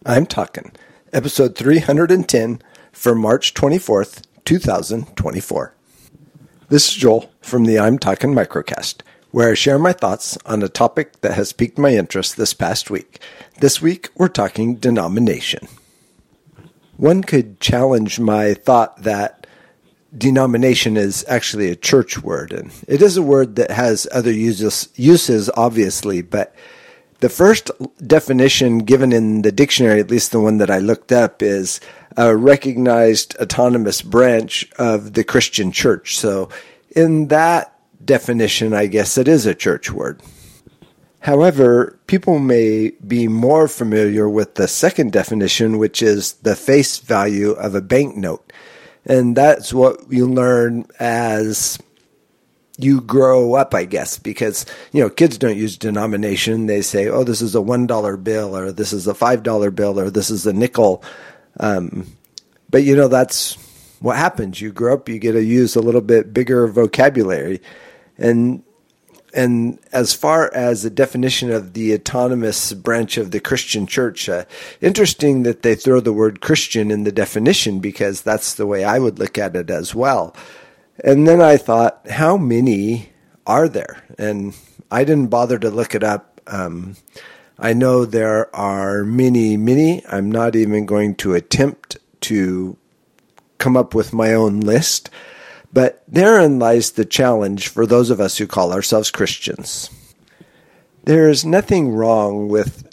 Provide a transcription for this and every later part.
I'm Talking, episode 310 for March 24th, 2024. This is Joel from the I'm Talking Microcast, where I share my thoughts on a topic that has piqued my interest this past week. This week, we're talking denomination. One could challenge my thought that denomination is actually a church word, and it is a word that has other uses obviously, but the first definition given in the dictionary, at least the one that I looked up, is a recognized autonomous branch of the Christian church. So in that definition, I guess it is a church word. However, people may be more familiar with the second definition, which is the face value of a banknote. And that's what you learn as you grow up, I guess, because, kids don't use denomination. They say, oh, this is a $1 bill, or this is a $5 bill, or this is a nickel. But that's what happens. You grow up, you get to use a little bit bigger vocabulary. And as far as the definition of the autonomous branch of the Christian church, interesting that they throw the word Christian in the definition, because that's the way I would look at it as well. And then I thought, how many are there? And I didn't bother to look it up. I know there are many. I'm not even going to attempt to come up with my own list. But therein lies the challenge for those of us who call ourselves Christians. There is nothing wrong with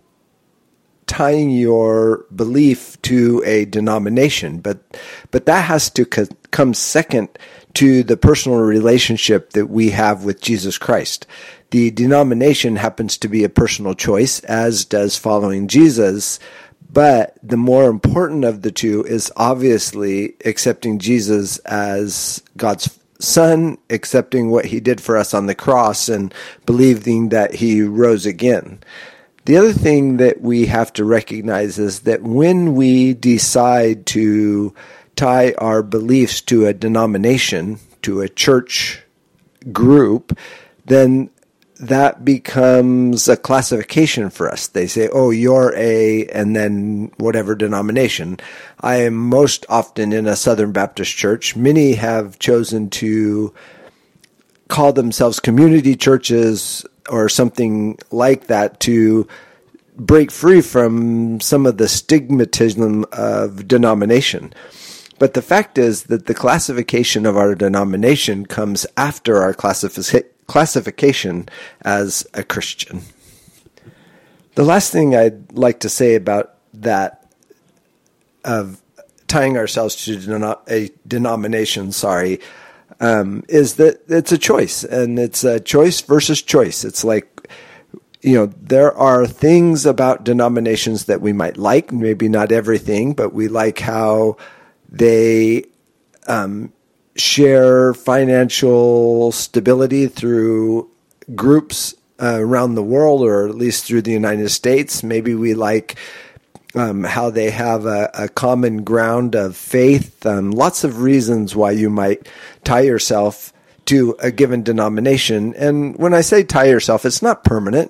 tying your belief to a denomination, but that has to come second to the personal relationship that we have with Jesus Christ. The denomination happens to be a personal choice, as does following Jesus, but the more important of the two is obviously accepting Jesus as God's Son, accepting what he did for us on the cross, and believing that he rose again. The other thing that we have to recognize is that when we decide to tie our beliefs to a denomination, to a church group, then that becomes a classification for us. They say, oh, you're a, and then whatever denomination. I am most often in a Southern Baptist church. Many have chosen to call themselves community churches or something like that to break free from some of the stigmatism of denomination. But the fact is that the classification of our denomination comes after our classification as a Christian. The last thing I'd like to say about that, of tying ourselves to a denomination, is that it's a choice, and it's a choice versus choice. It's like, there are things about denominations that we might like, maybe not everything, but we like how they share financial stability through groups around the world, or at least through the United States. Maybe we like how they have a common ground of faith. Lots of reasons why you might tie yourself to a given denomination. And when I say tie yourself, it's not permanent.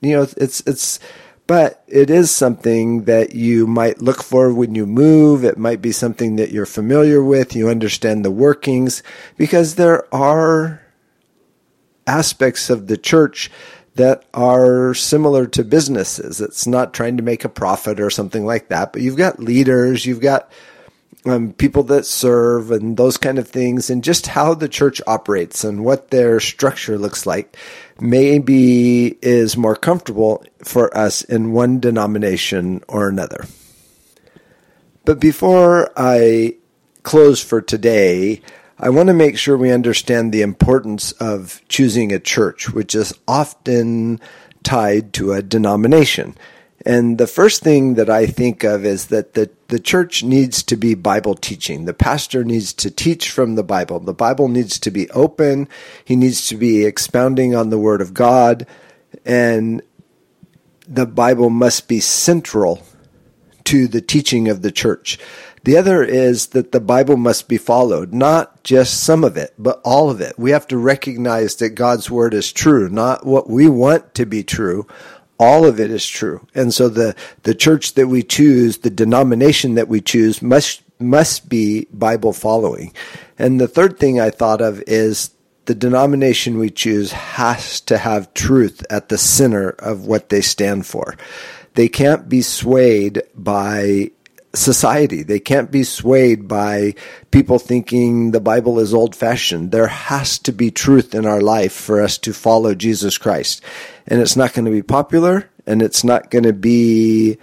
But it is something that you might look for when you move. It might be something that you're familiar with. You understand the workings, because there are aspects of the church that are similar to businesses. It's not trying to make a profit or something like that, but you've got leaders, you've got people that serve and those kind of things, and just how the church operates and what their structure looks like maybe is more comfortable for us in one denomination or another. But before I close for today, I want to make sure we understand the importance of choosing a church, which is often tied to a denomination. And the first thing that I think of is that the church needs to be Bible teaching. The pastor needs to teach from the Bible. The Bible needs to be open. He needs to be expounding on the Word of God. And the Bible must be central to the teaching of the church. The other is that the Bible must be followed, not just some of it, but all of it. We have to recognize that God's Word is true, not what we want to be true. All of it is true. And so the church that we choose, the denomination that we choose must be Bible following. And the third thing I thought of is the denomination we choose has to have truth at the center of what they stand for. They can't be swayed by society. They can't be swayed by people thinking the Bible is old-fashioned. There has to be truth in our life for us to follow Jesus Christ. And it's not going to be popular, and it's not going to be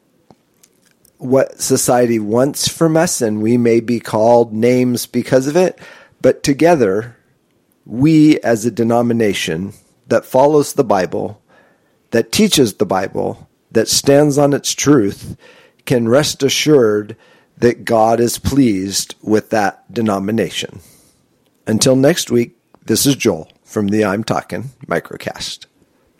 what society wants from us, and we may be called names because of it. But together, we as a denomination that follows the Bible, that teaches the Bible, that stands on its truth, can rest assured that God is pleased with that denomination. Until next week, this is Joel from the I'm Talking Microcast.